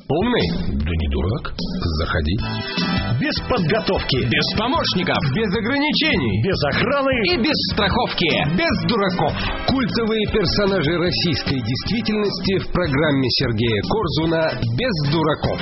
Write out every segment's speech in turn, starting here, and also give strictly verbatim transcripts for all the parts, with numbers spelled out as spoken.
Умный? Да не дурак. Заходи. Без подготовки. Без помощников. Без ограничений. Без охраны. И без страховки. Без дураков. Культовые персонажи российской действительности в программе Сергея Корзуна «Без дураков».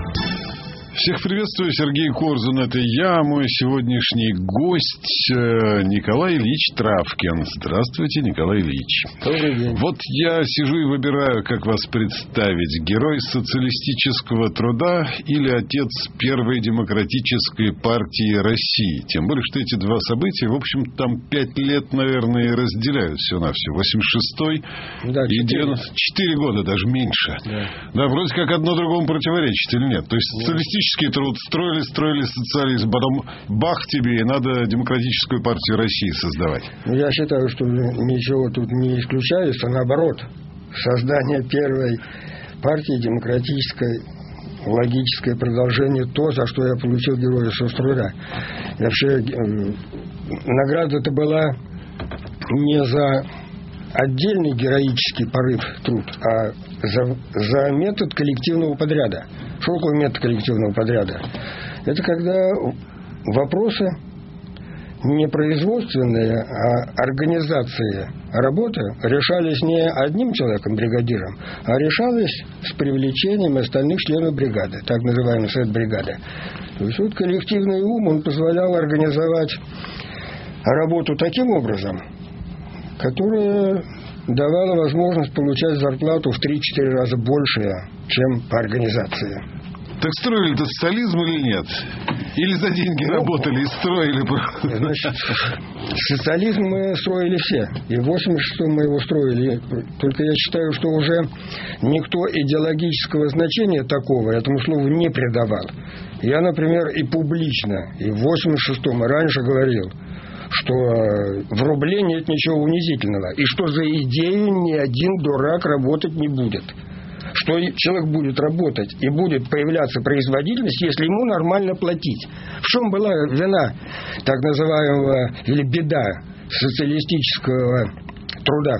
Всех приветствую, Сергей Корзун, это я, мой сегодняшний гость Николай Ильич Травкин. Здравствуйте, Николай Ильич. Добрый день. Вот я сижу и выбираю, как вас представить. Герой социалистического труда или отец первой демократической партии России? Тем более, что эти два события, в общем, там пять лет, наверное, и разделяют всего-навсего. восемьдесят шестой да, и девяносто четыре года, даже меньше. Да. да, вроде как одно другому противоречит или нет? То есть Нет. социалистический труд строили, строили социализм, потом бах тебе, и надо демократическую партию России создавать. Я считаю, что ничего тут не исключается, наоборот. Создание первой партии демократической, логическое продолжение, то, за что я получил Героя соцтруда. И вообще, награда-то была не за отдельный героический порыв труд, а за, за метод коллективного подряда. Что такое метод коллективного подряда? Это когда вопросы не производственные, а организации работы решались не одним человеком, бригадиром, а решались с привлечением остальных членов бригады, так называемый совет бригады. То есть вот коллективный ум, он позволял организовать работу таким образом, которая давала возможность получать зарплату в три-четыре раза больше, чем по организации. Так строили-то социализм или нет? Или за деньги ну, работали и строили? Значит, социализм мы строили все. И в восемьдесят шестом мы его строили. Только я считаю, что уже никто идеологического значения такого этому слову не придавал. Я, например, и публично, и в восемьдесят шестом, и раньше говорил, что в рубле нет ничего унизительного, и что за идею ни один дурак работать не будет. Что человек будет работать и будет появляться производительность, если ему нормально платить. В чем была вина так называемого, или беда социалистического труда?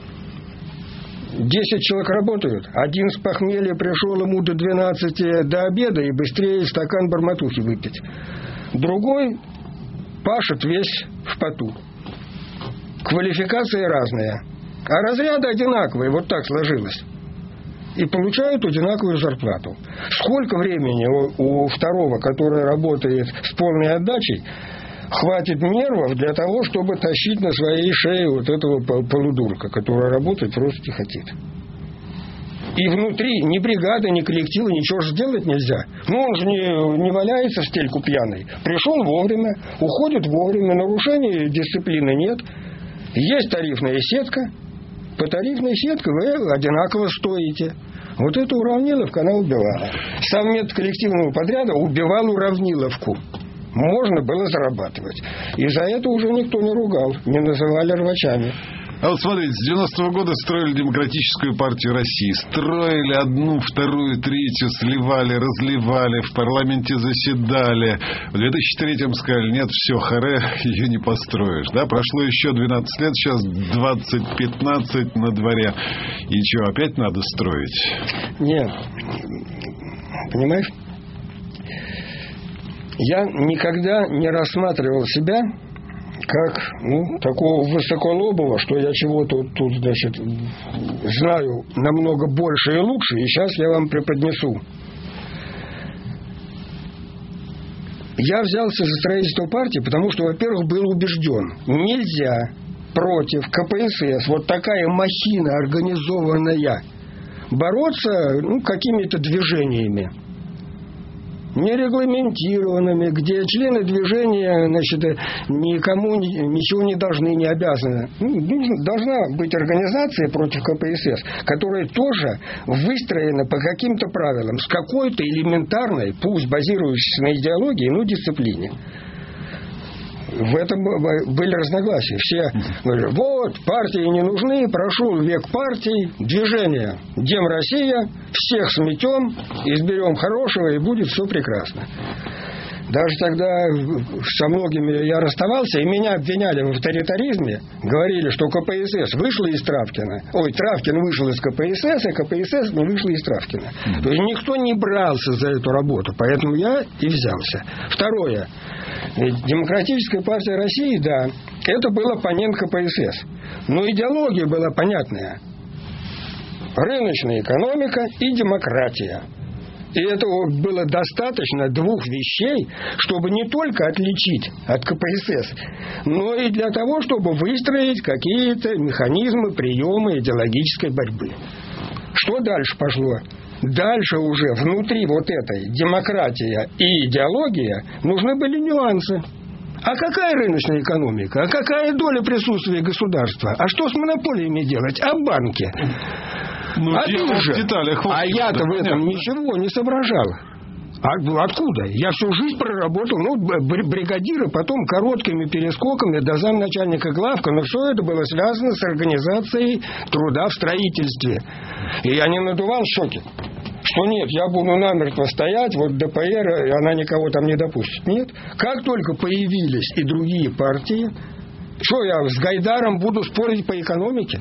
Десять человек работают, один с похмелья пришел ему до двенадцати до обеда и быстрее стакан барматухи выпить. Другой пашет весь в поту. Квалификации разные, а разряды одинаковые, вот так сложилось. И получают одинаковую зарплату. Сколько времени у, у второго, который работает с полной отдачей, хватит нервов для того, чтобы тащить на своей шее вот этого полудурка, который работает просто тихотит. И внутри ни бригады, ни коллектива ничего же сделать нельзя. Ну, он же не, не валяется в стельку пьяный. Пришел вовремя, уходит вовремя, нарушений дисциплины нет. Есть тарифная сетка. По тарифной сетке вы одинаково стоите. Вот эту уравниловку она убивала. Сам метод коллективного подряда убивал уравниловку. Можно было зарабатывать. И за это уже никто не ругал, не называли рвачами. А вот смотрите, с девяностого года строили демократическую партию России. Строили одну, вторую, третью, сливали, разливали, в парламенте заседали. В две тысячи третьем сказали, нет, все, харе, ее не построишь. Да, прошло еще двенадцать лет, сейчас двадцать пятнадцать на дворе. И что, опять надо строить? Нет. Понимаешь? Я никогда не рассматривал себя как, ну, такого высоколобого, что я чего-то тут, значит, знаю намного больше и лучше, и сейчас я вам преподнесу. Я взялся за строительство партии, потому что, во-первых, был убежден, нельзя против ка пэ эс эс, вот такая махина организованная, бороться, ну, какими-то движениями нерегламентированными, где члены движения, значит, никому ничего не должны, не обязаны. Ну, должна быть организация против ка пэ эс эс, которая тоже выстроена по каким-то правилам, с какой-то элементарной, пусть базирующейся на идеологии, но дисциплине. В этом были разногласия. Все говорят, вот, партии не нужны, прошел век партий, движение Дем Россия, всех сметем, изберем хорошего, и будет все прекрасно. Даже тогда со многими я расставался, и меня обвиняли в авторитаризме, говорили, что ка пэ эс эс вышла из Травкина, ой, Травкин вышел из ка пэ эс эс, а ка пэ эс эс не вышла из Травкина. Mm-hmm. То есть никто не брался за эту работу, поэтому я и взялся. Второе. Демократическая партия России, да, это был оппонент ка пэ эс эс, но идеология была понятная. Рыночная экономика и демократия. И этого было достаточно двух вещей, чтобы не только отличить от ка пэ эс эс, но и для того, чтобы выстроить какие-то механизмы, приемы идеологической борьбы. Что дальше пошло? Дальше уже внутри вот этой демократии и идеологии нужны были нюансы. А какая рыночная экономика? А какая доля присутствия государства? А что с монополиями делать? А банки? Ну, а биржа? Деталях, а я-то да, в этом понятно. Ничего не соображал. А откуда? Я всю жизнь проработал, ну, бригадира, потом короткими перескоками до замначальника главка, но все это было связано с организацией труда в строительстве. И я не надувал щеки, что нет, я буду намертво стоять, вот дэ пэ эр, она никого там не допустит. Нет. Как только появились и другие партии, что я с Гайдаром буду спорить по экономике?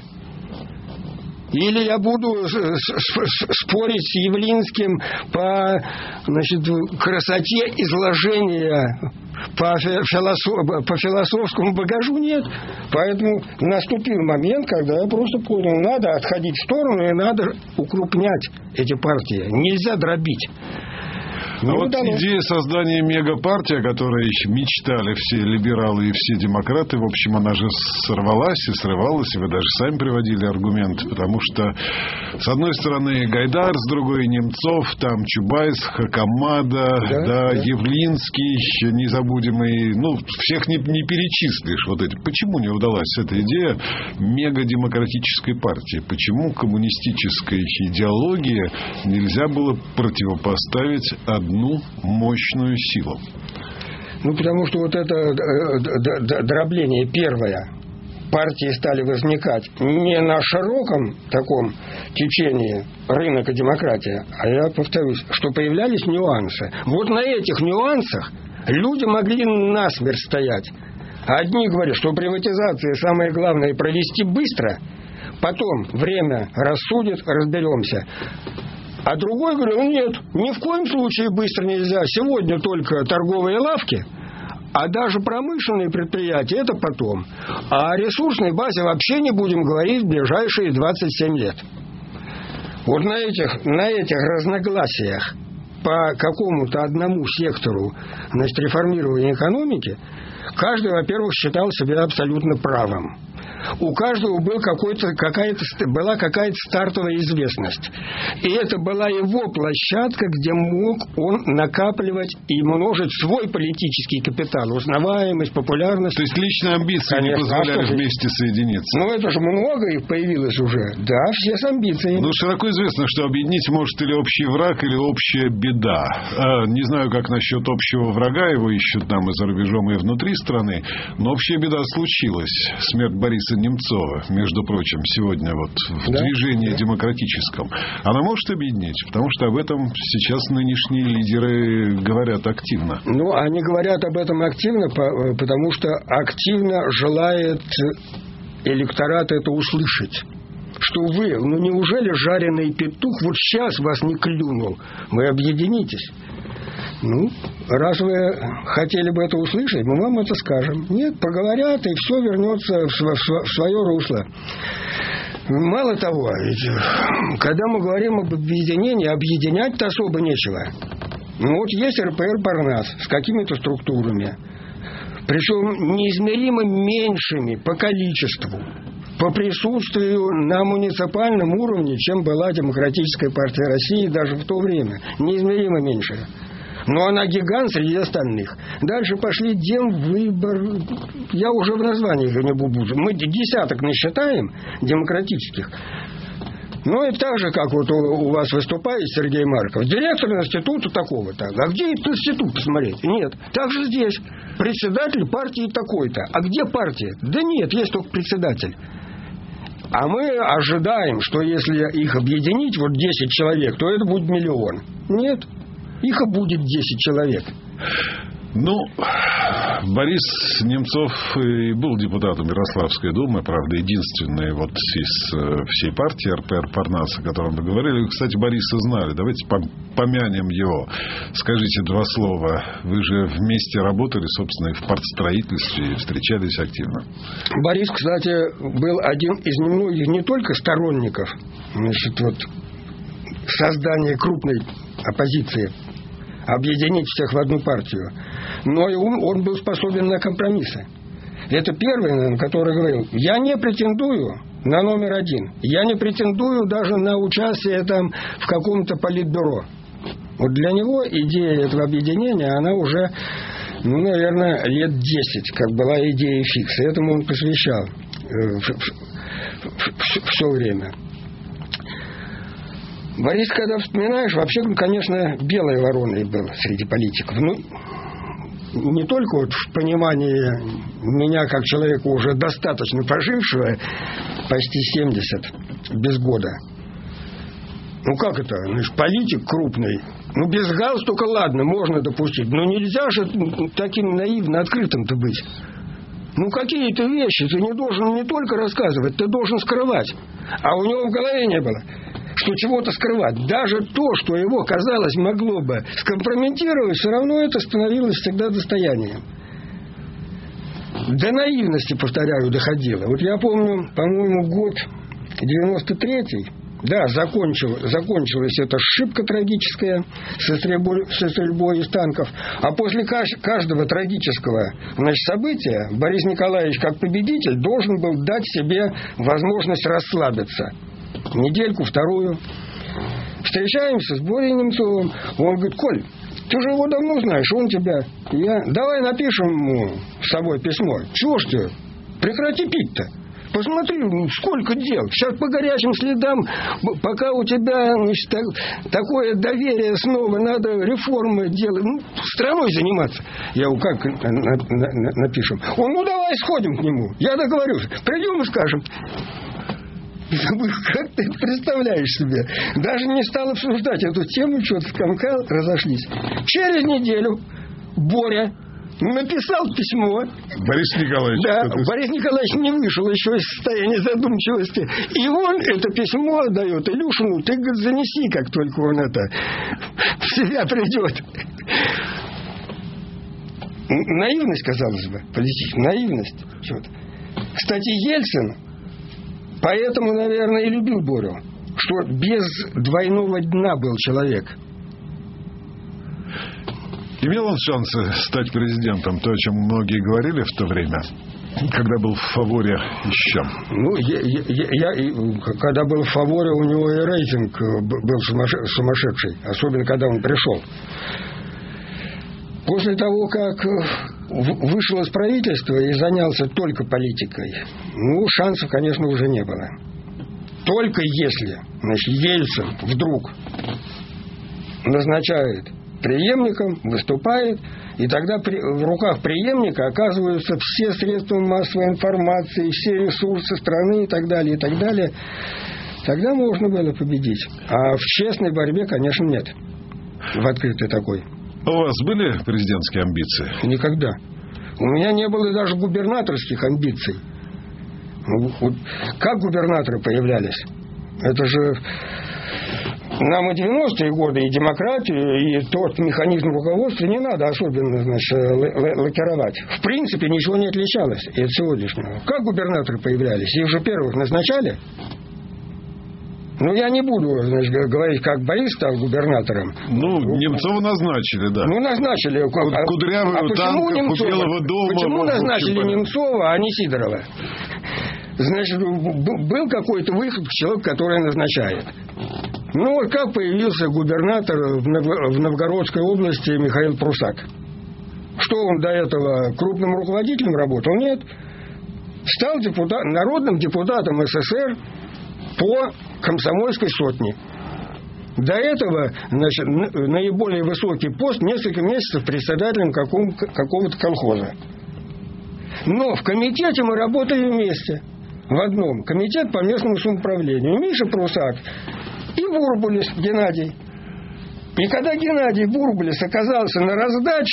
Или я буду спорить с Явлинским по, значит, красоте изложения, по, философ, по философскому багажу? Нет. Поэтому наступил момент, когда я просто понял, надо отходить в сторону и надо укрупнять эти партии. Нельзя дробить. А ну, вот удалось. Идея создания мегапартии, о которой мечтали все либералы и все демократы, в общем, она же сорвалась и срывалась, и вы даже сами приводили аргументы, потому что, с одной стороны, Гайдар, с другой Немцов, там Чубайс, Хакамада, да, да, да. Явлинский, незабудемый, ну, всех не, не перечислишь вот эти. Почему не удалась эта идея мегадемократической партии? Почему коммунистической идеологии нельзя было противопоставить одну одну мощную силу? Ну, потому что вот это дробление первое. Партии стали возникать не на широком таком течении рынок и демократия, а я повторюсь, что появлялись нюансы. Вот на этих нюансах люди могли насмерть стоять. Одни говорят, что приватизация самое главное провести быстро, потом время рассудит, разберемся. А другой говорил, нет, ни в коем случае быстро нельзя. Сегодня только торговые лавки, а даже промышленные предприятия это потом. А о ресурсной базе вообще не будем говорить в ближайшие двадцать семь лет. Вот на этих, на этих разногласиях по какому-то одному сектору, значит, реформирования экономики, каждый, во-первых, считал себя абсолютно правым. У каждого был какой-то, какая-то, была какая-то стартовая известность. И это была его площадка, где мог он накапливать и множить свой политический капитал, узнаваемость, популярность. То есть личные амбиции Конечно, не позволяли а вместе соединиться. Ну, это же много их появилось уже. Да, все с амбициями. Ну, широко известно, что объединить может или общий враг, или общая беда. А, не знаю, как насчет общего врага, его ищут там и за рубежом, и внутри страны, но общая беда случилась. Смерть Бориса Немцова, между прочим, сегодня вот в да? движении да. демократическом. Она может объединить, потому что об этом сейчас нынешние лидеры говорят активно. Ну, они говорят об этом активно, потому что активно желает электорат это услышать. Что вы, ну неужели жареный петух вот сейчас вас не клюнул? Вы объединитесь. Ну, раз вы хотели бы это услышать, мы вам это скажем. Нет, поговорят, и все вернется в свое русло. Мало того, ведь, когда мы говорим об объединении, объединять-то особо нечего. Ну, вот есть эр пэ эр Парнас с какими-то структурами, причем неизмеримо меньшими по количеству, по присутствию на муниципальном уровне, чем была Демократическая партия России даже в то время. Неизмеримо меньше. Но она гигант среди остальных. Дальше пошли Демвыбор. Я уже в названиях не буду. Мы десяток насчитаем демократических. Ну, и так же, как вот у, у вас выступает Сергей Марков. Директор института такого-то. А где этот институт посмотреть? Нет. Так же здесь. Председатель партии такой-то. А где партия? Да нет, есть только председатель. А мы ожидаем, что если их объединить, вот десять человек, то это будет миллион. Нет. Их и будет десять человек. Ну, Борис Немцов и был депутатом Ярославской думы, правда, единственный вот из всей партии эр пэ эр Парнас, о котором вы говорили. Кстати, Бориса знали. Давайте помянем его. Скажите два слова. Вы же вместе работали, собственно, и в партстроительстве, и встречались активно. Борис, кстати, был один из немногих не только сторонников, значит, вот, создания крупной оппозиции, объединить всех в одну партию, но и он, он был способен на компромиссы. Это первый, наверное, который говорил: я не претендую на номер один, я не претендую даже на участие там в каком-то политбюро. Вот для него идея этого объединения, она уже, ну, наверное, лет десять, как была идея фикса. Этому он посвящал все время. Борис, когда вспоминаешь, вообще, конечно, белой вороной был среди политиков. Ну, не только вот в понимании меня, как человека уже достаточно прожившего, почти семьдесят, без года. Ну, как это? Значит, политик крупный. Ну, без галстука, ладно, можно допустить. Но нельзя же таким наивно открытым-то быть. Ну, какие-то вещи ты не должен не только рассказывать, ты должен скрывать. А у него в голове не было, что чего-то скрывать. Даже то, что его, казалось, могло бы скомпрометировать, все равно это становилось всегда достоянием. До наивности, повторяю, доходило. Вот я помню, по-моему, год девяносто третий, да, закончил, закончилась эта ошибка трагическая со стрельбой, со стрельбой из танков. А после каждого трагического, значит, события Борис Николаевич, как победитель, должен был дать себе возможность расслабиться. Недельку, вторую. Встречаемся с Борей Немцовым. Он говорит: Коль, ты же его давно знаешь, он тебя. Я, давай напишем ему с собой письмо. Чего ж ты? Прекрати пить-то. Посмотри, сколько дел. Сейчас по горячим следам, пока у тебя, значит, так, такое доверие снова, надо реформы делать, ну, страной заниматься. Я говорю: как на, на, на, напишем? Он: ну, давай сходим к нему. Я договорюсь. Придем и скажем. Как ты представляешь себе? Даже не стал обсуждать эту тему, что-то скомкал, разошлись. Через неделю Боря написал письмо. Борис Николаевич. Да, Борис Николаевич не вышел еще из состояния задумчивости. И он это письмо дает Илюшину: ты, говорит, занеси, как только он это в себя придет. Наивность, казалось бы, политическая наивность. Что-то. Кстати, Ельцин поэтому, наверное, и любил Борю, что без двойного дна был человек. Имел он шансы стать президентом, то, о чем многие говорили в то время, когда был в фаворе еще? Ну, я, я, я, когда был в фаворе, у него и рейтинг был сумасшедший, особенно когда он пришел. После того, как вышел из правительства и занялся только политикой, ну, шансов, конечно, уже не было. Только если, значит, Ельцин вдруг назначает преемником, выступает, и тогда при, в руках преемника оказываются все средства массовой информации, все ресурсы страны и так далее, и так далее. Тогда можно было победить. А в честной борьбе, конечно, нет. В открытой такой. У вас были президентские амбиции? Никогда. У меня не было даже губернаторских амбиций. Вот как губернаторы появлялись? Это же нам и девяностые годы, и демократию, и тот механизм руководства не надо особенно, значит, лакировать. В принципе, ничего не отличалось и от сегодняшнего. Как губернаторы появлялись? Их же первых назначали. Ну, я не буду, значит, говорить, как Борис стал губернатором. Ну, Немцова назначили, да. Ну, назначили. Кудрявый, а у танков, у Белого дома. Почему назначили Немцова, а не Сидорова? Значит, был какой-то выход к человеку, который назначает. Ну, вот как появился губернатор в Новгородской области Михаил Прусак. Что он до этого крупным руководителем работал? Нет. Стал депутат, народным депутатом СССР по комсомольской сотне. До этого, значит, наиболее высокий пост, несколько месяцев председателем какого- какого-то колхоза. Но в комитете мы работали вместе. В одном. Комитет по местному самоуправлению. Миша Прусак и Бурбулис Геннадий. И когда Геннадий Бурбулис оказался на раздаче,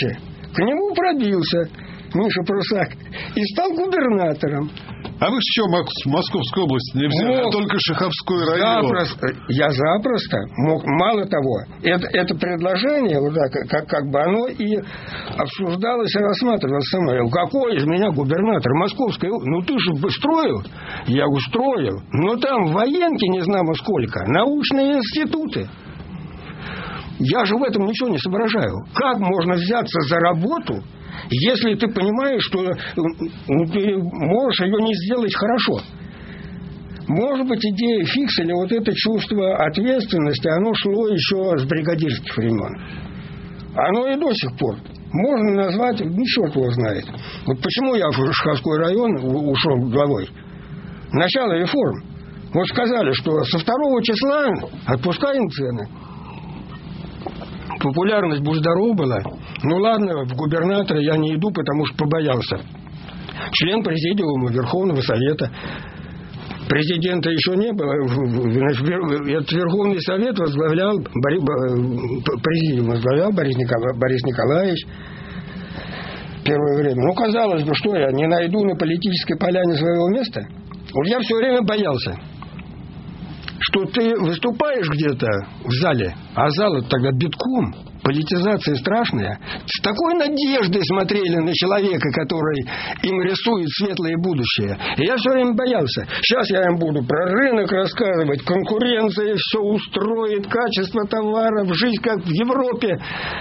К нему пробился Миша Прусак и стал губернатором. А вы что, Московскую область не взяли, мог, а только Шаховской район? Запросто, я запросто мог. Мало того, это, это предложение, вот так, как, как бы оно и обсуждалось и рассматривалось со мной. Какой из меня губернатор Московской области? Ну ты же строил. Я устроил. Но там военки не знамо сколько, научные институты. Я же в этом ничего не соображаю. Как можно взяться за работу, если ты понимаешь, что ну, ты можешь ее не сделать хорошо? Может быть, идея Фикселя, вот это чувство ответственности, оно шло еще с бригадирских времен. Оно и до сих пор. Можно назвать, ну, черт его знает. Вот почему я в Шаховской район ушел главой. Начало реформ. Вот сказали, что со второго числа отпускаем цены. Популярность будь здорова была. Ну ладно, в губернатора я не иду, потому что побоялся. Член президиума Верховного Совета. Президента еще не было. Этот Верховный Совет возглавлял президиум возглавлял Борис Николаевич, Борис Николаевич. Первое время. Ну, казалось бы, что я не найду на политической поляне своего места? Вот я все время боялся, что ты выступаешь где-то в зале, а зал тогда битком, политизация страшная, с такой надеждой смотрели на человека, который им рисует светлое будущее. И я все время боялся. Сейчас я им буду про рынок рассказывать, конкуренция все устроит, качество товаров, жизнь как в Европе.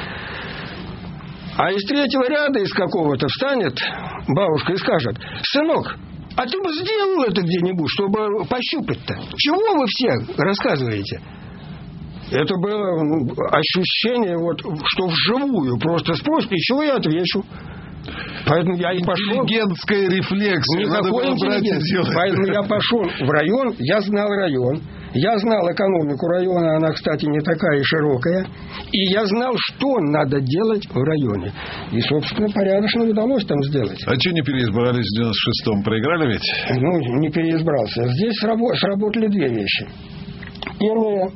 А из третьего ряда из какого-то встанет бабушка и скажет: сынок, а ты бы сделал это где-нибудь, чтобы пощупать-то? Чего вы все рассказываете? Это было ну, ощущение, вот, что вживую просто спросят, и чего я отвечу. Поэтому я и пошел. Интеллигентская рефлексия. Никакой интеллигенции. Поэтому я пошел в район, я знал район, я знал экономику района, она, кстати, не такая широкая, и я знал, что надо делать в районе. И, собственно, порядочно удалось там сделать. А что не переизбрались в девяносто шестом? Проиграли ведь? Ну, не переизбрался. Здесь сработали две вещи. Первое.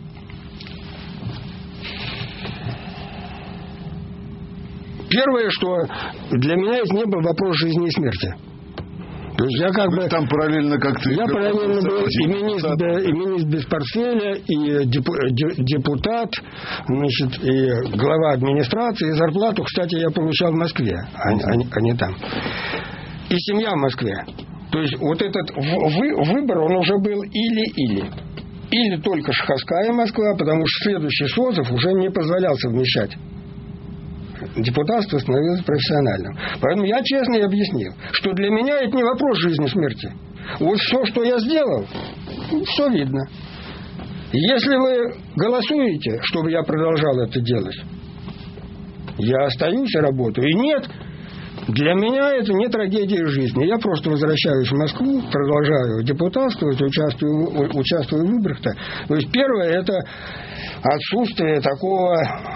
Первое, что для меня это не был вопрос жизни и смерти. То есть я как Вы бы... там параллельно как-то... Я параллельно был и министр, да, и министр без портфеля, и депутат, значит, и глава администрации. И зарплату, кстати, я получал в Москве, а, а, а не там. И семья в Москве. То есть вот этот вы, выбор, он уже был или-или. Или только Шаховская Москва, потому что следующий созыв уже не позволял совмещать. Депутатство становилось профессиональным. Поэтому я честно и объяснил, что для меня это не вопрос жизни и смерти. Вот все, что я сделал, все видно. Если вы голосуете, чтобы я продолжал это делать, я остаюсь и работаю. И нет, для меня это не трагедия жизни. Я просто возвращаюсь в Москву, продолжаю депутатствовать, участвую, участвую в выборах-то. То есть первое, это отсутствие такого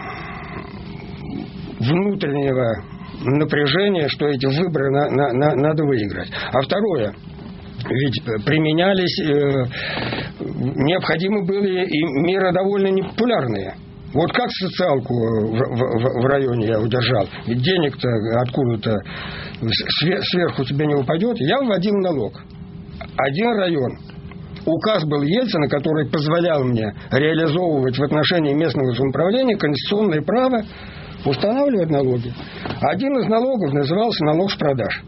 внутреннего напряжения, что эти выборы на, на, на, надо выиграть. А второе, ведь применялись, э, необходимы были и меры довольно непопулярные. Вот как социалку в, в, в районе я удержал, ведь денег-то откуда-то сверху тебе не упадет. Я вводил налог. Один район. Указ был Ельцина, который позволял мне реализовывать в отношении местного самоуправления конституционное право устанавливать налоги. Один из налогов назывался налог с продаж.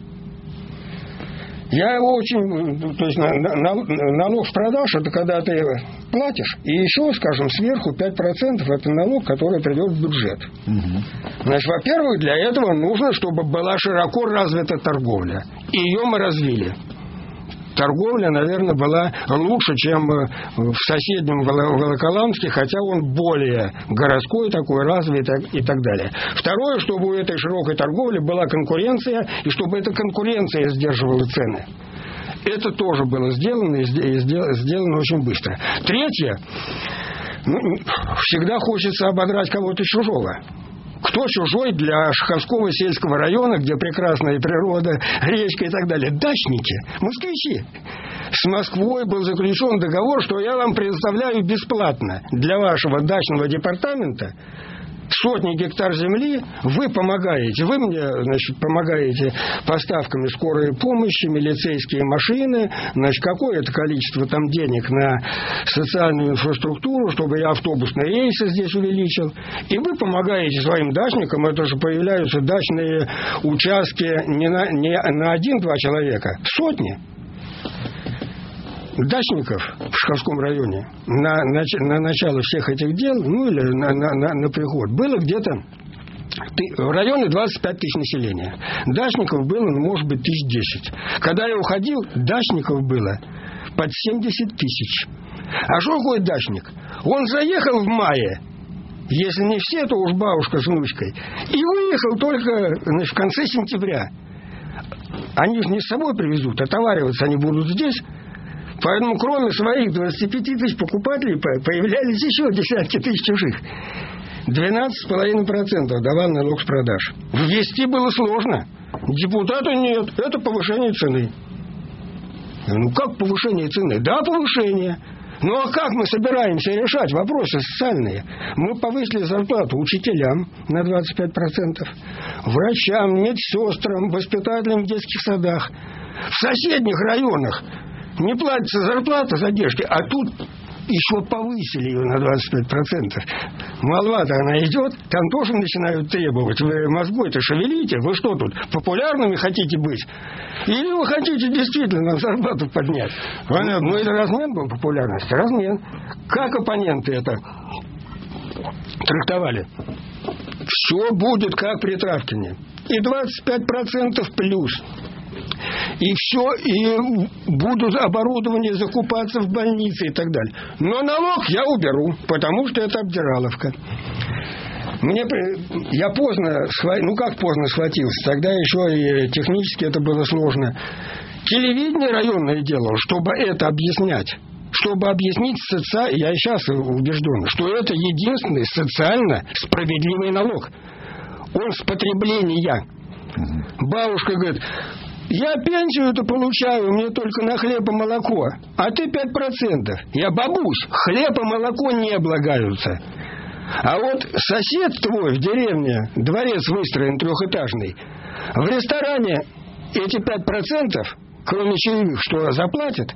Я его очень... То есть налог с продаж — это когда ты платишь, и еще, скажем, сверху пять процентов это налог, который придет в бюджет. Угу. Значит, во-первых, для этого нужно, чтобы была широко развита торговля. И ее мы развили. Торговля, наверное, была лучше, чем в соседнем Волоколамске, хотя он более городской такой, развитый и так далее. Второе, чтобы у этой широкой торговли была конкуренция, и чтобы эта конкуренция сдерживала цены. Это тоже было сделано, и сделано очень быстро. Третье, ну, всегда хочется ободрать кого-то чужого. Кто чужой для Шаховского сельского района, где прекрасная природа, речка и так далее? Дачники, москвичи. С Москвой был заключен договор, что я вам предоставляю бесплатно для вашего дачного департамента сотни гектар земли, вы помогаете. Вы мне, значит, помогаете поставками скорой помощи, милицейские машины, значит, какое-то количество там денег на социальную инфраструктуру, чтобы я автобусные рейсы здесь увеличил. И вы помогаете своим дачникам, это же появляются дачные участки не на, не на один-два человека, сотни дачников в Шаховском районе на, на, на начало всех этих дел, ну или на, на, на, на приход, было где-то в районе двадцать пять тысяч населения. Дачников было, ну, может быть, тысяч десять. Когда я уходил, дачников было под семьдесят тысяч. А что такое дачник? Он заехал в мае, если не все, то уж бабушка с внучкой, и выехал только, значит, в конце сентября. Они же не с собой привезут, отовариваться они будут здесь. Поэтому кроме своих двадцати пяти тысяч покупателей появлялись еще десятки тысяч чужих. двенадцать целых пять десятых процента давал налог с продаж. Ввести было сложно. Депутату нет. Это повышение цены. Ну как повышение цены? Да, повышение. Ну а как мы собираемся решать вопросы социальные? Мы повысили зарплату учителям на двадцать пять процентов, врачам, медсестрам, воспитателям в детских садах. В соседних районах не платится зарплата задержки, а тут еще повысили ее на двадцать пять процентов. Молва-то она идет, там тоже начинают требовать. Вы мозгой-то шевелите, вы что тут, популярными хотите быть? Или вы хотите действительно зарплату поднять? Понятно. Ну, это размен был популярности, размен. Как оппоненты это трактовали? Все будет как при Травкине. И двадцать пять процентов плюс. И все, и будут оборудование закупаться в больнице и так далее. Но налог я уберу, потому что это обдираловка. Мне, я поздно, ну как поздно схватился, тогда еще и технически это было сложно. Телевидение районное делало, чтобы это объяснять. Чтобы объяснить соци... я и сейчас убежден, что это единственный социально справедливый налог. Он с потребления. Бабушка говорит: я пенсию-то получаю, мне только на хлеб и молоко, а ты пять процентов. Я: бабусь, хлеб и молоко не облагаются. А вот сосед твой в деревне, дворец выстроен трехэтажный, в ресторане эти пять процентов, кроме чаевых, что заплатят,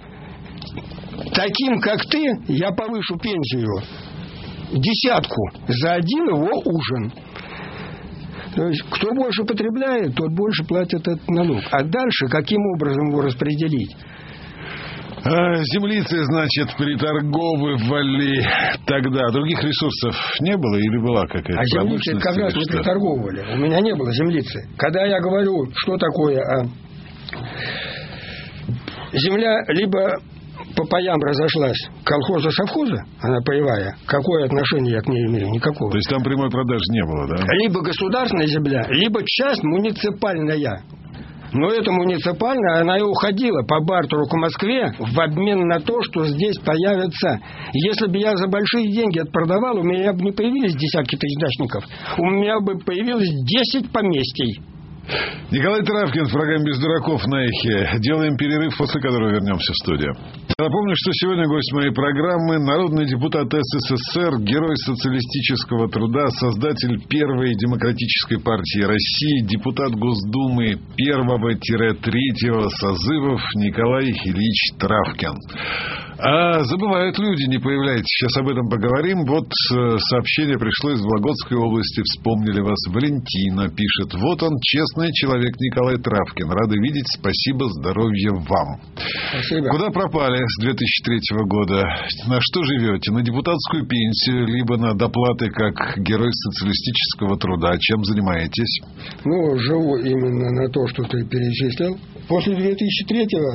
таким, как ты, я повышу пенсию десятку за один его ужин. То есть, кто больше потребляет, тот больше платит этот налог. А дальше, каким образом его распределить? А, землицы, значит, приторговывали тогда. Других ресурсов не было или была какая-то а промышленность? А землицы как раз не приторговывали. У меня не было землицы. Когда я говорю, что такое а... земля либо по паям разошлась колхоза-совхоза, она паевая, какое отношение я к ней имею? Никакого. То есть там прямой продажи не было, да? Либо государственная земля, либо часть муниципальная. Но эта муниципальная, она и уходила по бартеру к Москве в обмен на то, что здесь появится. Если бы я за большие деньги это продавал, у меня бы не появились десятки тысяч дачников. У меня бы появилось десять поместий. Николай Травкин в программе «Без дураков» на Эхе. Делаем перерыв, после которого вернемся в студию. Напомню, что сегодня гость моей программы — народный депутат СССР, герой социалистического труда, создатель первой демократической партии России, депутат Госдумы первого-третьего созывов Николай Ильич Травкин. А забывают люди, не появляйтесь. Сейчас об этом поговорим. Вот сообщение пришло из Вологодской области. Вспомнили вас. Валентина пишет: вот он, честный человек Николай Травкин. Рады видеть. Спасибо, здоровья вам. Спасибо. Куда пропали с две тысячи третьего года? На что живете? На депутатскую пенсию, либо на доплаты как герой социалистического труда? Чем занимаетесь? Ну, живу именно на то, что ты перечислил. После две тысячи третьего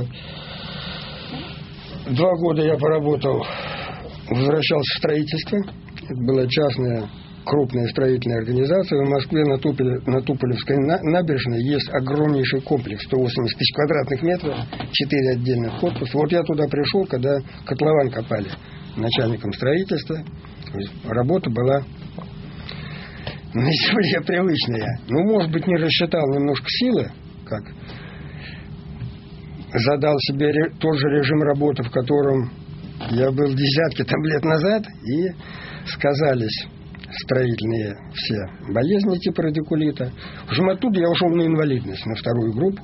два года я поработал, возвращался в строительство. Это была частная крупная строительная организация. В Москве на, Туполе, на Туполевской набережной есть огромнейший комплекс, сто восемьдесят тысяч квадратных метров, четыре отдельных корпуса. Вот я туда пришел, когда котлован копали начальником строительства. Работа была на земле привычная. Ну, может быть, не рассчитал немножко силы, как задал себе тот же режим работы, в котором я был десятки там лет назад, и сказались строительные все болезни типа радикулита. В общем, оттуда я ушел на инвалидность, на вторую группу.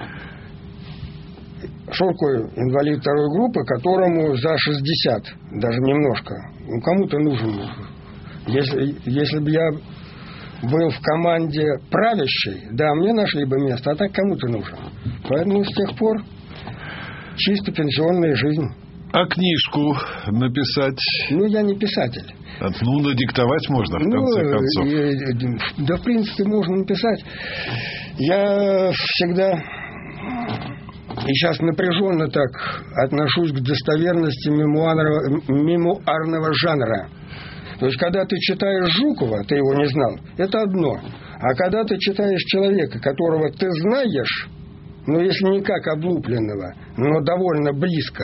Шел такой инвалид второй группы, которому за шестьдесят, даже немножко. Ну, кому-то нужен. Если, если бы я был в команде правящей, да, мне нашли бы место, а так кому-то нужен. Поэтому с тех пор чисто пенсионная жизнь. А книжку написать? Ну, я не писатель. Ну, надиктовать можно, в ну, конце концов. И, да, в принципе, можно написать. Я всегда и сейчас напряженно так отношусь к достоверности мемуарного, мемуарного жанра. То есть, когда ты читаешь Жукова, ты его не знал, это одно. А когда ты читаешь человека, которого ты знаешь, ну, если не как облупленного, но довольно близко,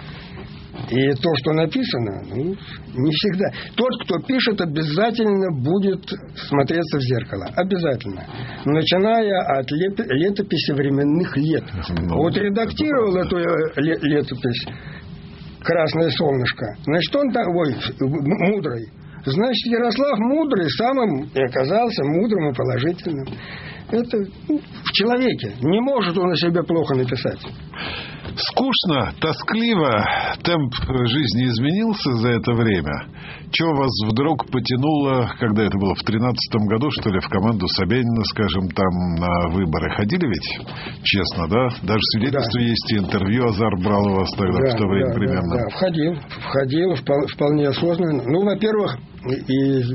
и то, что написано, ну, не всегда. Тот, кто пишет, обязательно будет смотреться в зеркало. Обязательно. Начиная от леп... летописи временных лет. Ну, вот редактировал эту летопись «Красное солнышко». Значит, он такой мудрый. Значит, Ярослав Мудрый самым и оказался мудрым и положительным. Это ну, в человеке. Не может он о себе плохо написать. Скучно, тоскливо. Темп жизни изменился за это время. Чего вас вдруг потянуло, когда это было в тринадцатом году, что ли, в команду Собянина, скажем, там на выборы ходили ведь? Честно, да? Даже свидетельство да. есть, и интервью Азар брал у вас тогда, да, в то время да, примерно. Да, да, входил. Входил вполне осознанно. Ну, во-первых, из...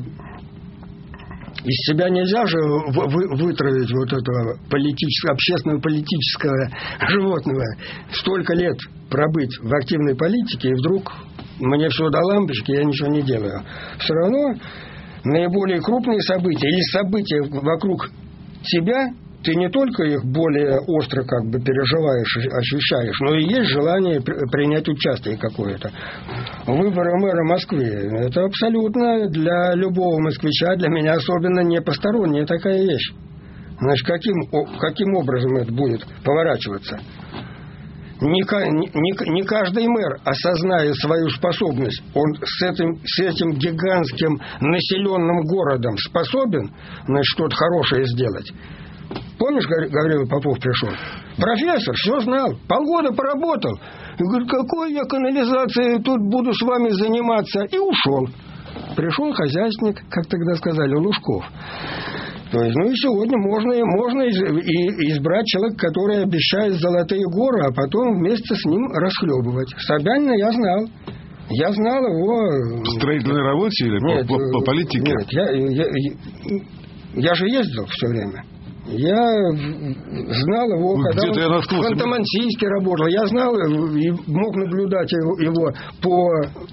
Из себя нельзя же вы, вы, вытравить вот этого политического, общественно-политического животного. Столько лет пробыть в активной политике, и вдруг мне все до лампочки, я ничего не делаю. Все равно наиболее крупные события или события вокруг тебя, ты не только их более остро как бы переживаешь, ощущаешь, но и есть желание принять участие какое-то. Выборы мэра Москвы – это абсолютно для любого москвича, для меня особенно не посторонняя такая вещь. Значит, каким, каким образом это будет поворачиваться? Не, не, не каждый мэр, осознает свою способность, он с этим, с этим гигантским населенным городом способен, значит, что-то хорошее сделать. Помнишь, Гаврила Попов пришел? Профессор, все знал, полгода поработал. И говорит, какой я канализацией тут буду с вами заниматься? И ушел. Пришел хозяйственник, как тогда сказали, Лужков. То есть, ну и сегодня можно, можно избрать человека, который обещает золотые горы, а потом вместе с ним расхлебывать. Собянина я знал. Я знал его... В строительной работе или нет, по, по, по политике? Нет, я, я, я, я же ездил все время. Я знал его, ну, когда он в Ханты-Мансийске работал. Я знал и мог наблюдать его, его по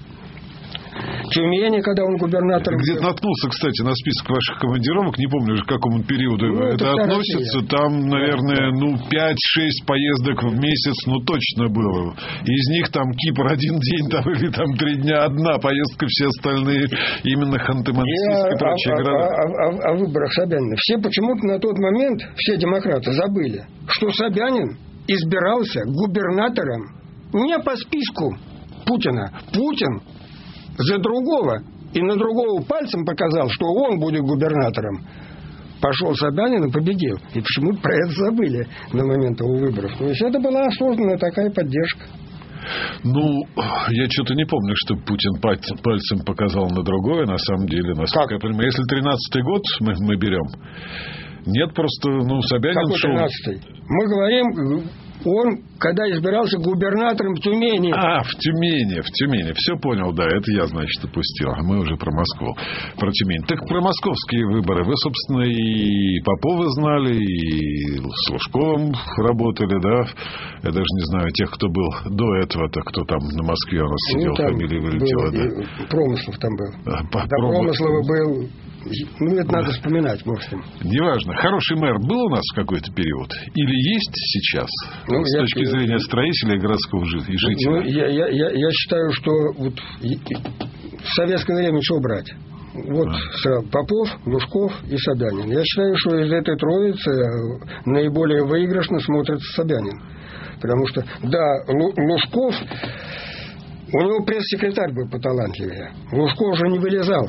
Тюмени, когда он губернатор. Где-то наткнулся, кстати, на список ваших командировок. Не помню уже, к какому периоду ну, это, это относится. Россия. Там, наверное, ну, пять-шесть поездок в месяц, ну, точно было. Из них там Кипр один день, там, или там три дня одна поездка, все остальные именно Ханты-Мансийск и прочие о, города. О, о, о выборах Собянина. Все почему-то на тот момент, все демократы забыли, что Собянин избирался губернатором не по списку Путина. Путин за другого, и на другого пальцем показал, что он будет губернатором. Пошел Собянин и победил. И почему-то про это забыли на момент его выборов. То есть это была осознанная такая поддержка. Ну, я что-то не помню, что Путин пальцем показал на другое, на самом деле. Насколько я понимаю, если тринадцатый год мы, мы берем, нет, просто, ну, Собянин Какой шел... тринадцатый? Мы говорим... Он, когда избирался губернатором в Тюмени. А, в Тюмени, в Тюмени. Все понял, да, это я, значит, опустил. А мы уже про Москву, про Тюмень. Так про московские выборы вы, собственно, и Попова знали, и с Лужковым работали, да? Я даже не знаю, тех, кто был до этого-то, кто там на Москве у нас сидел, ну, фамилия вылетела, был, да? Промыслов там был. А, по, да, пром... Промыслова был... Ну, это надо вспоминать, бог с ним. Неважно. Хороший мэр был у нас в какой-то период? Или есть сейчас? Ну, с я, точки зрения строителя и городского жителя? Ну, я, я, я считаю, что вот в советское время что брать? Вот а. Попов, Лужков и Собянин. Я считаю, что из этой троицы наиболее выигрышно смотрится Собянин. Потому что, да, Лужков, у него пресс-секретарь был поталантливее. Лужков уже не вылезал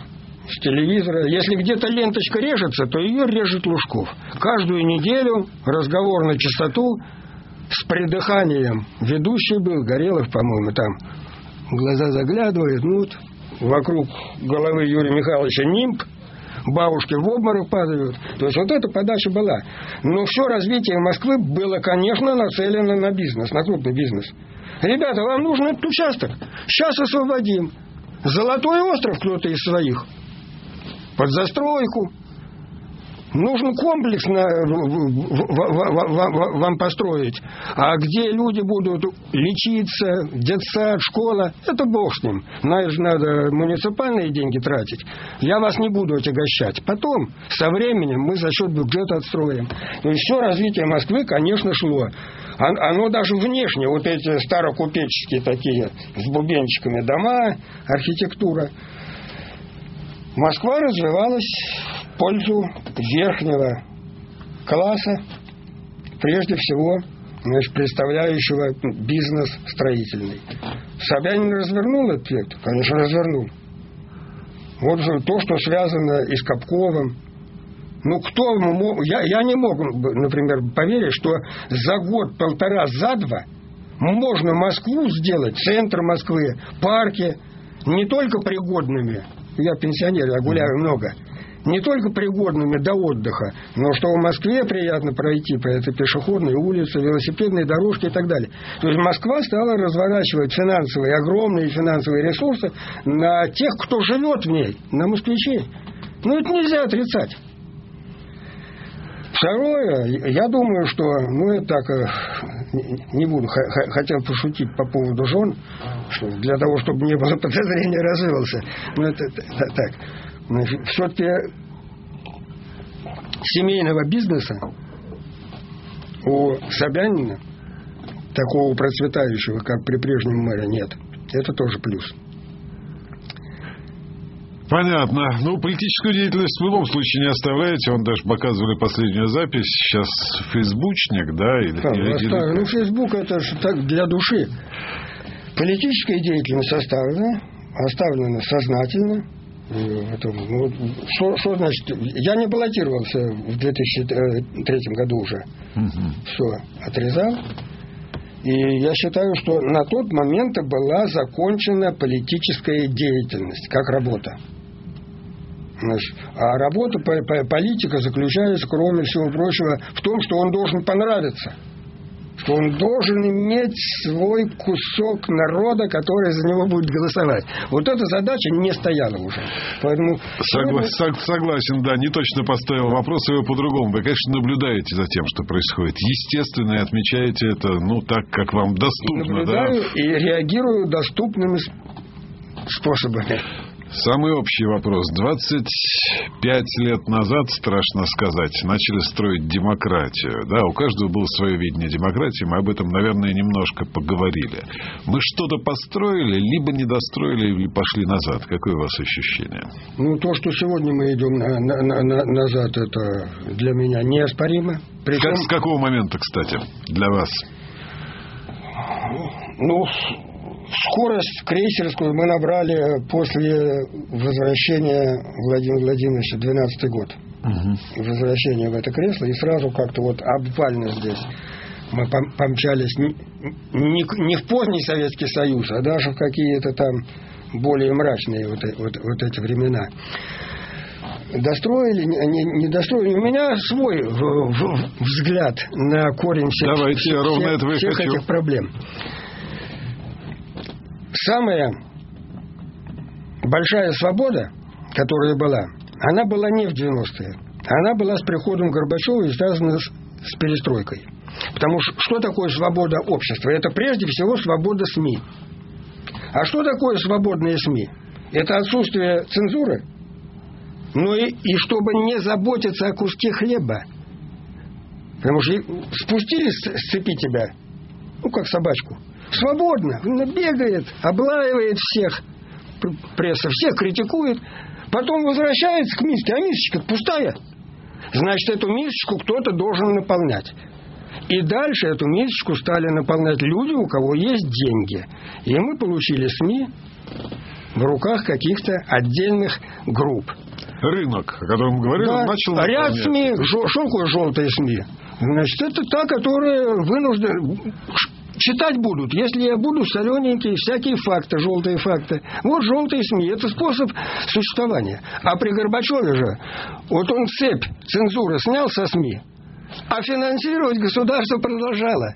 с телевизора. Если где-то ленточка режется, то ее режет Лужков. Каждую неделю разговор на частоту с придыханием. Ведущий был, Горелов, по-моему, там глаза заглядывает, ну вот вокруг головы Юрия Михайловича нимб, бабушки в обморок падают. То есть вот эта подача была. Но все развитие Москвы было, конечно, нацелено на бизнес, на крупный бизнес. Ребята, вам нужен этот участок. Сейчас освободим. Золотой остров кто-то из своих. Под застройку. Нужен комплекс на, вам построить. А где люди будут лечиться, детсад, школа, это бог с ним. Надо муниципальные деньги тратить. Я вас не буду отягощать. Потом, со временем, мы за счет бюджета отстроим. То есть все развитие Москвы, конечно, шло. Оно даже внешне, вот эти старокупеческие такие, с бубенчиками дома, архитектура. Москва развивалась в пользу верхнего класса, прежде всего, значит, представляющего бизнес строительный. Собянин развернул этот вектор? Конечно, развернул. Вот то, что связано и с Капковым. Ну, кто мог... Я, я не мог, например, поверить, что за год, полтора, за два можно Москву сделать, центр Москвы, парки, не только пригодными, я пенсионер, я гуляю много, не только пригодными до отдыха, но что в Москве приятно пройти по этой пешеходной улице, велосипедной дорожке и так далее. То есть Москва стала разворачивать финансовые, огромные финансовые ресурсы на тех, кто живет в ней, на москвичей. Ну, это нельзя отрицать. Второе, я думаю, что, ну, это так, не буду, хотел пошутить по поводу жен, что для того, чтобы не было подозрения, развивался. Но это так. Все-таки семейного бизнеса у Собянина, такого процветающего, как при прежнем мэре, нет. Это тоже плюс. Понятно. Ну, политическую деятельность в любом случае не оставляете. Он даже показывали последнюю запись. Сейчас фейсбучник, да? Или, да, или, или... Ну, фейсбук это же так для души. Политическая деятельность оставлена, оставлена сознательно. Это, ну, что, что значит? Я не баллотировался в две тысячи третьем году уже. Угу. Все, отрезал. И я считаю, что на тот момент была закончена политическая деятельность, как работа. Значит, а работа, политика заключается, кроме всего прочего, в том, что он должен понравиться. Что он должен иметь свой кусок народа, который за него будет голосовать. Вот эта задача не стояла уже. Поэтому... Согла... Сегодня... Согласен, да, не точно поставил вопрос, его по-другому. Вы, конечно, наблюдаете за тем, что происходит. Естественно, и отмечаете это, ну, так, как вам доступно. Наблюдаю, да? И реагирую доступными способами. Самый общий вопрос. двадцать пять лет назад, страшно сказать, начали строить демократию. Да, у каждого было свое видение демократии. Мы об этом, наверное, немножко поговорили. Мы что-то построили, либо не достроили, или пошли назад. Какое у вас ощущение? Ну, то, что сегодня мы идем на, на, на, назад, это для меня неоспоримо. Причем... Как, с какого момента, кстати, для вас? Ну... Скорость крейсерскую мы набрали после возвращения Владимира Владимировича, двенадцатый год. Угу. Возвращение в это кресло. И сразу как-то вот обвально здесь мы помчались не, не, не в поздний Советский Союз, а даже в какие-то там более мрачные вот, вот, вот эти времена. Достроили, не, не достроили. У меня свой в, в, взгляд на корень всех, Давайте, всех, ровно всех, всех этих проблем. Самая большая свобода, которая была, она была не в девяностые. Она была с приходом Горбачева и связана с, с перестройкой. Потому что что такое свобода общества? Это прежде всего свобода СМИ. А что такое свободные СМИ? Это отсутствие цензуры. Ну и, и чтобы не заботиться о куске хлеба. Потому что спустили с цепи тебя, ну как собачку. Свободно. Он бегает, облаивает всех, пресса всех критикует. Потом возвращается к миске, а мисочка пустая. Значит, эту мисочку кто-то должен наполнять. И дальше эту мисочку стали наполнять люди, у кого есть деньги. И мы получили СМИ, в руках каких-то отдельных групп. Рынок, о котором мы говорили, да, начал... Ряд СМИ, что такое желтые СМИ? Значит, это та, которые вынуждены... Читать будут, если я буду солененькие, всякие факты, желтые факты. Вот желтые СМИ, это способ существования. А при Горбачеве же, вот он цепь цензуры снял со СМИ, а финансировать государство продолжало.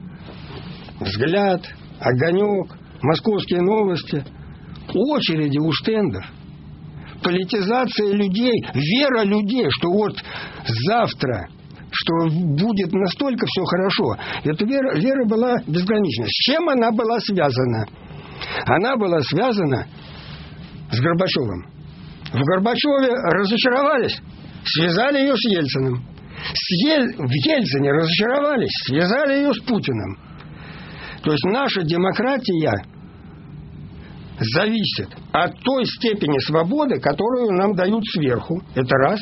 «Взгляд», «Огонек», «Московские новости», очереди у стендов, политизация людей, вера людей, что вот завтра... что будет настолько все хорошо. Эта вера, вера была безгранична. С чем она была связана? Она была связана с Горбачевым. В Горбачеве разочаровались, связали ее с Ельциным. С Ель... В Ельцине разочаровались, связали ее с Путиным. То есть наша демократия зависит от той степени свободы, которую нам дают сверху. Это раз.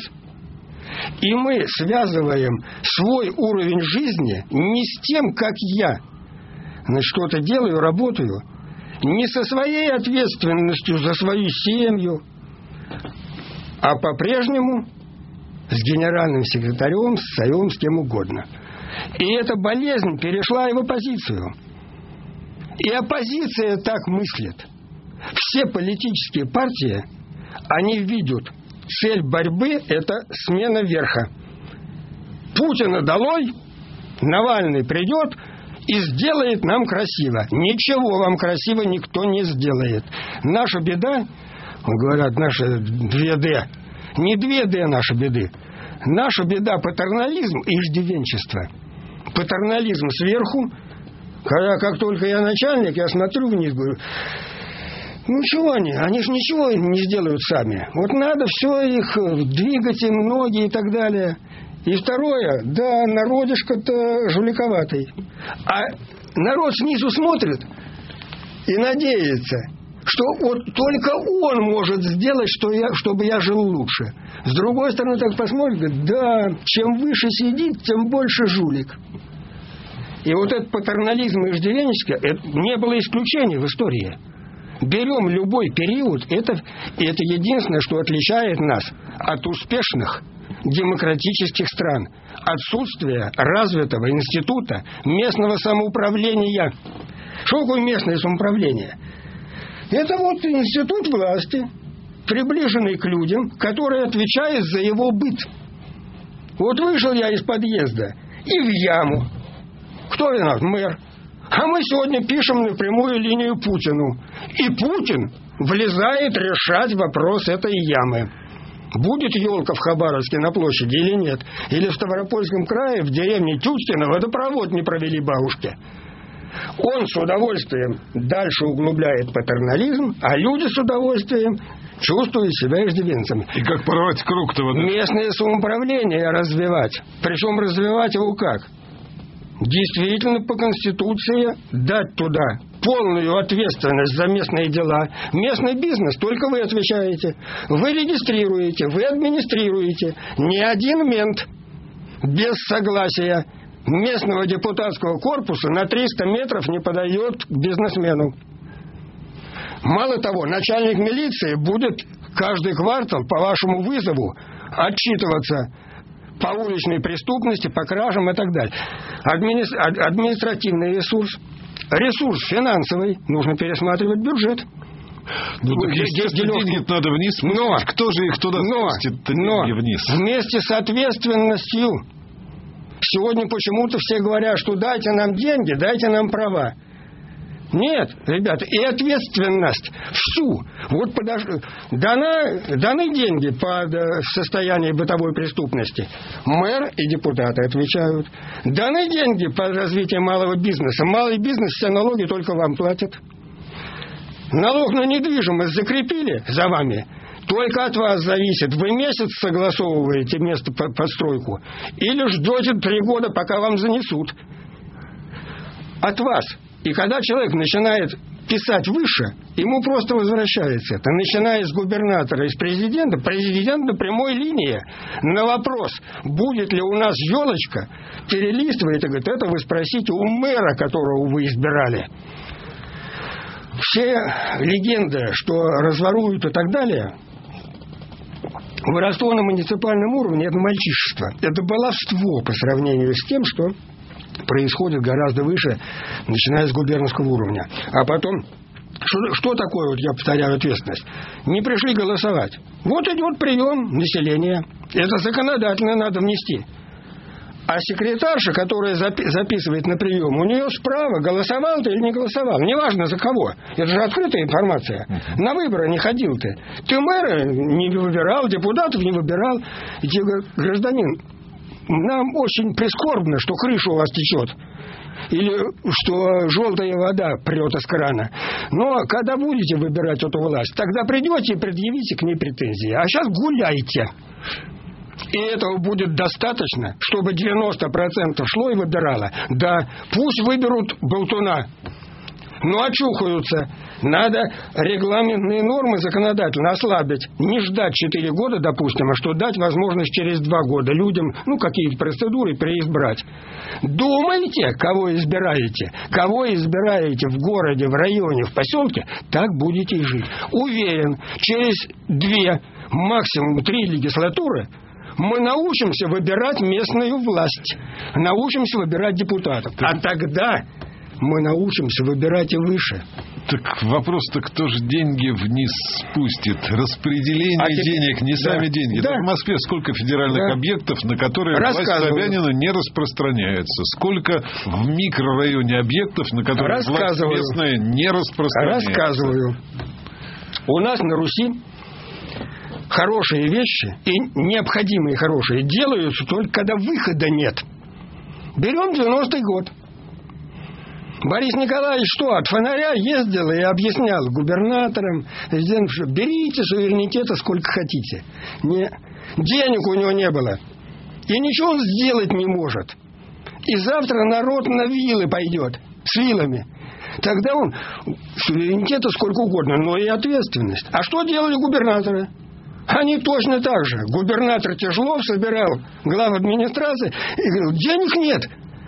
И мы связываем свой уровень жизни не с тем, как я значит, что-то делаю, работаю, не со своей ответственностью за свою семью, а по-прежнему с генеральным секретарем, с царем, с кем угодно. И эта болезнь перешла и в оппозицию. И оппозиция так мыслит. Все политические партии, они видят... Цель борьбы – это смена верха. Путина долой, Навальный придет и сделает нам красиво. Ничего вам красиво никто не сделает. Наша беда, говорят, наши две дэ, не две дэ наши беды. Наша беда – патернализм и иждивенчество. Патернализм сверху, когда как только я начальник, я смотрю вниз, говорю... Ну, чего они? Они же ничего не сделают сами. Вот надо все их двигать, им ноги и так далее. И второе, да, народишко-то жуликоватый. А народ снизу смотрит и надеется, что вот только он может сделать, что я, чтобы я жил лучше. С другой стороны, так посмотрит, говорит, да, чем выше сидит, тем больше жулик. И вот этот патернализм и иждивенчество, это не было исключений в истории. Берем любой период, это, это единственное, что отличает нас от успешных демократических стран. Отсутствие развитого института местного самоуправления. Что такое местное самоуправление? Это вот институт власти, приближенный к людям, который отвечает за его быт. Вот вышел я из подъезда и в яму. Кто виноват? Мэр. А мы сегодня пишем напрямую линию Путину. И Путин влезает решать вопрос этой ямы. Будет елка в Хабаровске на площади или нет? Или в Ставропольском крае, в деревне Тюткино, водопровод не провели бабушки. Он с удовольствием дальше углубляет патернализм, а люди с удовольствием чувствуют себя иждивенцами. И как порвать круг-то? Вот местное самоуправление развивать. Причем развивать его как? Действительно, по Конституции дать туда полную ответственность за местные дела. Местный бизнес, только вы отвечаете. Вы регистрируете, вы администрируете. Ни один мент без согласия местного депутатского корпуса на триста метров не подает к бизнесмену. Мало того, начальник милиции будет каждый квартал по вашему вызову отчитываться по уличной преступности, по кражам и так далее. Админи... Административный ресурс, ресурс финансовый, нужно пересматривать бюджет. Ну, так если деньги надо вниз, но кто же их туда но, спустит, но деньги вниз? Вместе с ответственностью. Сегодня почему-то все говорят, что дайте нам деньги, дайте нам права. Нет, ребята, и ответственность всю. Вот подож... Дана... даны деньги по состоянию бытовой преступности. Мэр и депутаты отвечают. Даны деньги по развитию малого бизнеса. Малый бизнес все налоги только вам платят. Налог на недвижимость закрепили за вами. Только от вас зависит. Вы месяц согласовываете место под постройку или ждете три года, пока вам занесут. От вас. И когда человек начинает писать выше, ему просто возвращается это. Начиная с губернатора и с президента, президент на прямой линии на вопрос, будет ли у нас елочка, перелистывает и говорит, это вы спросите у мэра, которого вы избирали. все легенды, что разворуют и так далее, в Ростове на муниципальном уровне это мальчишество. Это баловство по сравнению с тем, что происходит гораздо выше, начиная с губернского уровня. А потом, что, что такое, вот я повторяю, ответственность? Не пришли голосовать. Вот идет прием населения. Это законодательно надо внести. А секретарша, которая запи- записывает на прием, у нее справа, голосовал ты или не голосовал. Неважно за кого. Это же открытая информация. На выборы не ходил ты. Ты мэра не выбирал, депутатов не выбирал. И тебе говорят: гражданин, нам очень прискорбно, что крыша у вас течет. Или что желтая вода прет из крана. Но когда будете выбирать эту власть, тогда придете и предъявите к ней претензии. А сейчас гуляйте. И этого будет достаточно, чтобы девяносто процентов шло и выбирало. Да, пусть выберут болтуна, но очухаются. Надо регламентные нормы законодательно ослабить. Не ждать четыре года, допустим, а что дать возможность через два года людям, ну, какие-то процедуры переизбрать. Думайте, кого избираете. Кого избираете в городе, в районе, в поселке, так будете и жить. Уверен, через две, максимум три легислатуры мы научимся выбирать местную власть, научимся выбирать депутатов. А тогда мы научимся выбирать и выше. Так вопрос-то, кто же деньги вниз спустит? Распределение а теперь... денег, не да. сами деньги. Да. Да. В Москве сколько федеральных да. объектов, на которые власть Собянина не распространяется? Сколько в микрорайоне объектов, на которые власть местная не распространяется? Рассказываю. У нас на Руси хорошие вещи и необходимые хорошие делаются только когда выхода нет. Берем девяностый год. Борис Николаевич что, от фонаря ездил и объяснял губернаторам, что берите суверенитета сколько хотите. Не, денег у него не было. И ничего он сделать не может. И завтра народ на вилы пойдет с вилами. Тогда он суверенитета сколько угодно, но и ответственность. А что делали губернаторы? Они точно так же. Губернатор Тяжелов собирал глав администрации и говорил: денег нет,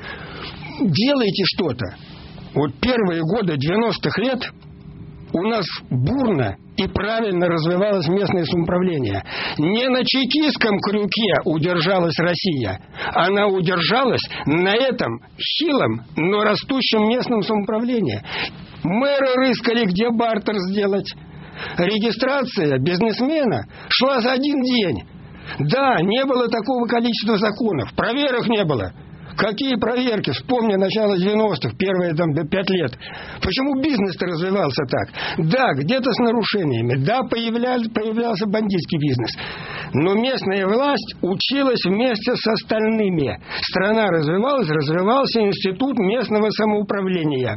делайте что-то. Вот первые годы девяностых лет у нас бурно и правильно развивалось местное самоуправление. Не на чекистском крюке удержалась Россия. Она удержалась на этом хилом, но растущем местном самоуправлении. Мэры рыскали, где бартер сделать. Регистрация бизнесмена шла за один день. Да, не было такого количества законов, проверок не было. Какие проверки? Вспомни начало девяностых, первые там пять лет. Почему бизнес-то развивался так? Да, где-то с нарушениями. Да, появлялся, появлялся бандитский бизнес. Но местная власть училась вместе с остальными. Страна развивалась, развивался институт местного самоуправления.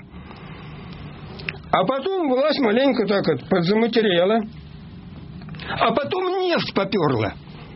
А потом власть маленько так вот подзаматерела. А потом нефть поперла.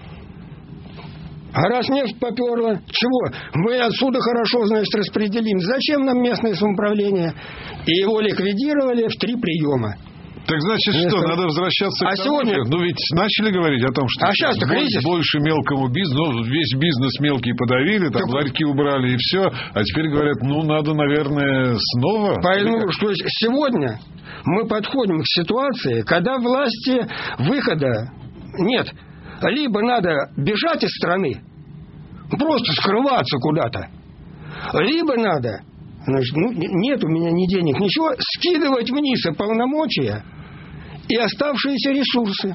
А раз нефть поперла, чего? Мы отсюда хорошо, значит, распределим. Зачем нам местное самоуправление? И его ликвидировали в три приема. Так значит, Вместо... что, надо возвращаться а к тому сегодня... же? Ну, ведь начали говорить о том, что а сейчас больше, больше мелкому бизнесу, ну, весь бизнес мелкий подавили, там так... ларьки убрали и все. А теперь говорят, ну, надо, наверное, снова... Поэтому, что сегодня мы подходим к ситуации, когда власти выхода нет. Либо надо бежать из страны, просто скрываться куда-то, либо надо, значит, ну, нет у меня ни денег, ничего, скидывать вниз и полномочия, и оставшиеся ресурсы,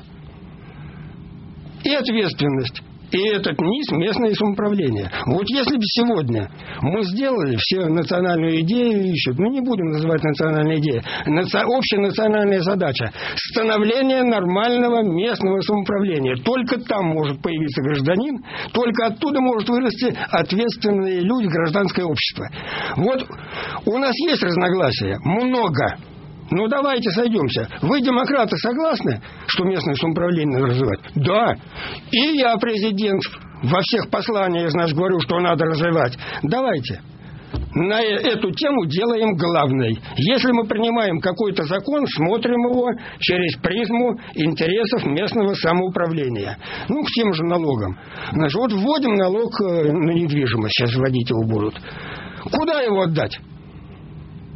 и ответственность. И этот низ местное самоуправление. Вот если бы сегодня мы сделали все национальную идею ищут, ну не будем называть национальной идеей, наци... общенациональная задача становление нормального местного самоуправления. Только там может появиться гражданин, только оттуда может вырасти ответственные люди, гражданское общество. Вот у нас есть разногласия, много. Ну, давайте сойдемся. Вы, демократы, согласны, что местное самоуправление надо развивать? Да. И я, президент, во всех посланиях, значит, говорю, что надо развивать. Давайте. На эту тему делаем главной. Если мы принимаем какой-то закон, смотрим его через призму интересов местного самоуправления. Ну, к тем же налогам. Значит, вот вводим налог на недвижимость. Сейчас вводить его будут. Куда его отдать?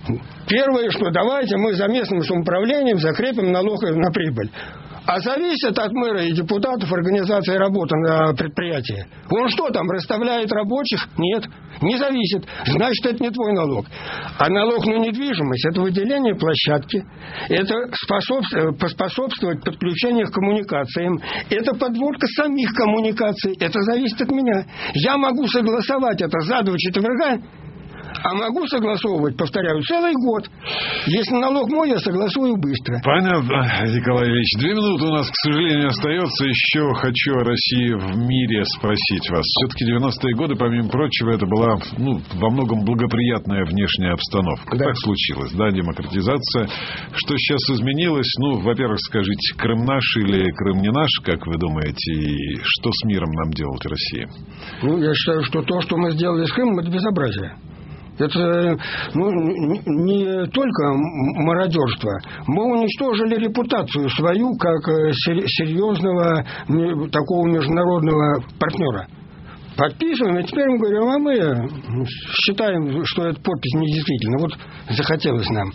Первое, что давайте мы за местным самоуправлением закрепим налог на прибыль. А зависит от мэра и депутатов организации работы на предприятии. Он что там, расставляет рабочих? Нет, не зависит. Значит, это не твой налог. А налог на недвижимость – это выделение площадки, это способ... поспособствовать подключению к коммуникациям, это подводка самих коммуникаций. Это зависит от меня. Я могу согласовать это за два четверга, а могу согласовывать, повторяю, целый год. Если налог мой, я согласую быстро. Понятно, Николай Ильич. Две минуты у нас, к сожалению, остается. Еще хочу о России в мире спросить вас. Все-таки девяностые годы, помимо прочего, это была, ну, во многом благоприятная внешняя обстановка. Да. Так случилось, да, демократизация. Что сейчас изменилось? Ну, во-первых, скажите, Крым наш или Крым не наш, как вы думаете? И что с миром нам делать в России? Ну, я считаю, что то, что мы сделали с Крымом, это безобразие. Это ну, не только мародерство. Мы уничтожили репутацию свою как серьезного такого международного партнера. Подписываем, и теперь мы говорим, а мы считаем, что эта подпись недействительна. Вот захотелось нам.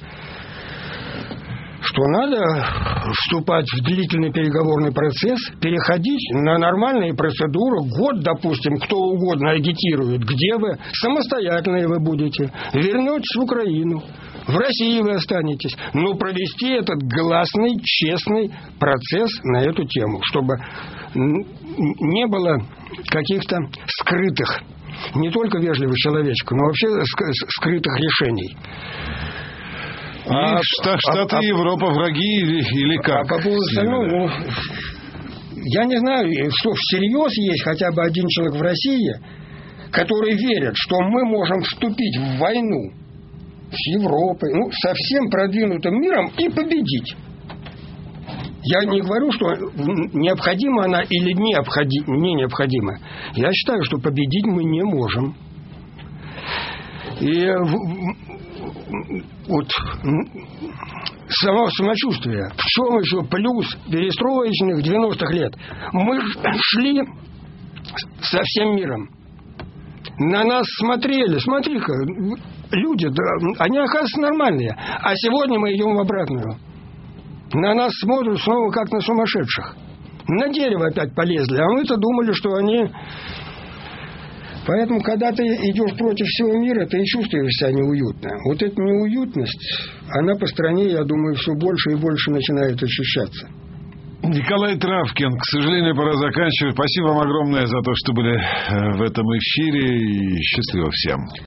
Что надо вступать в длительный переговорный процесс, переходить на нормальные процедуры. Год, допустим, кто угодно агитирует, где вы, самостоятельные вы будете, вернетесь в Украину, в России вы останетесь. Но провести этот гласный, честный процесс на эту тему, чтобы не было каких-то скрытых, не только вежливых человечков, но вообще скрытых решений. И а, Штаты а, и Европа враги или, или как? А по поводу остального, ну, я не знаю, что всерьез есть хотя бы один человек в России, который верит, что мы можем вступить в войну с Европой, ну, со всем продвинутым миром и победить. Я не говорю, что необходима она или не, обходи, не необходима. Я считаю, что победить мы не можем. И вот само самочувствие. В чем еще плюс перестроечных девяностых лет? Мы шли со всем миром. На нас смотрели. Смотри-ка, люди, да, они, оказывается, нормальные. А сегодня мы идем в обратную. На нас смотрят снова как на сумасшедших. На дерево опять полезли. А мы-то думали, что они... Поэтому, когда ты идешь против всего мира, ты и чувствуешь себя неуютно. Вот эта неуютность, она по стране, я думаю, все больше и больше начинает ощущаться. Николай Травкин, к сожалению, пора заканчивать. Спасибо вам огромное за то, что были в этом эфире. И счастливо всем.